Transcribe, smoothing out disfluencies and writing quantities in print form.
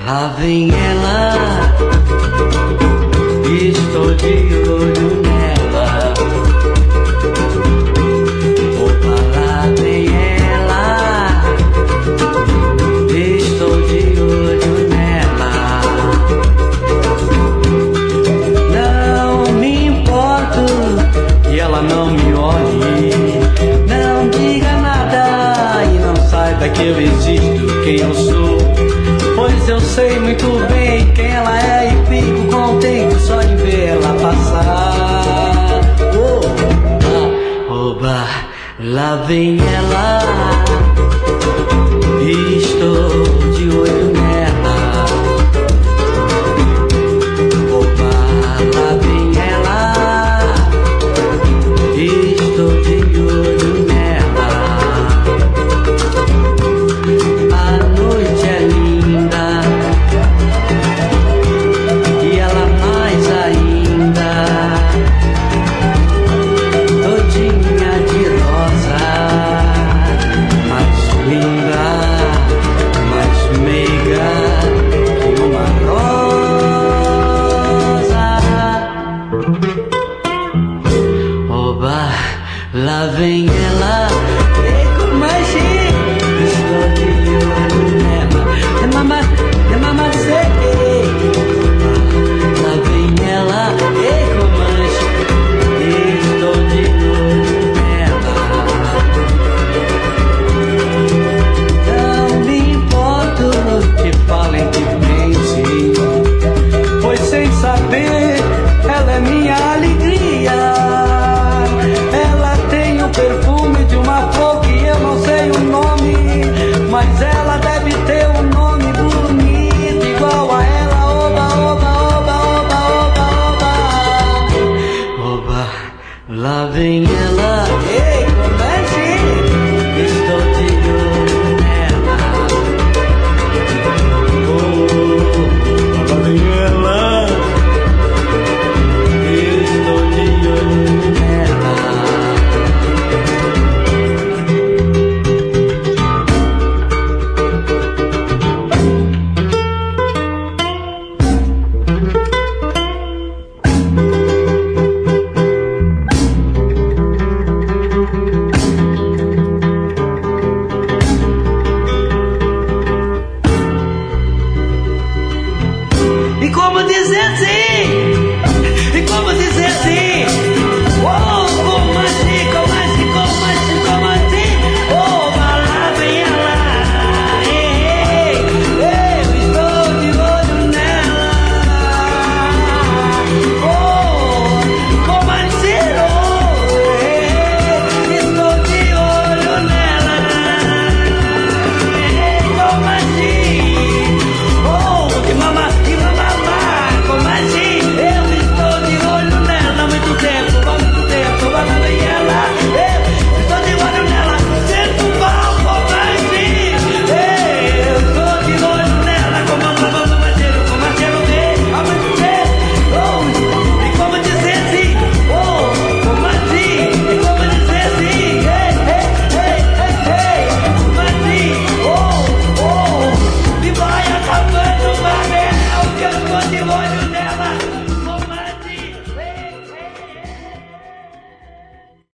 Lá vem ela, estou de olho nela. Opa, lá vem ela, estou de olho nela. Não me importo que ela não me olhe, não diga nada e não saiba que eu existo, quem eu sou. Pois eu sei muito bem quem ela é e fico contente só de ver ela passar. Oba, oba, lá vem ela.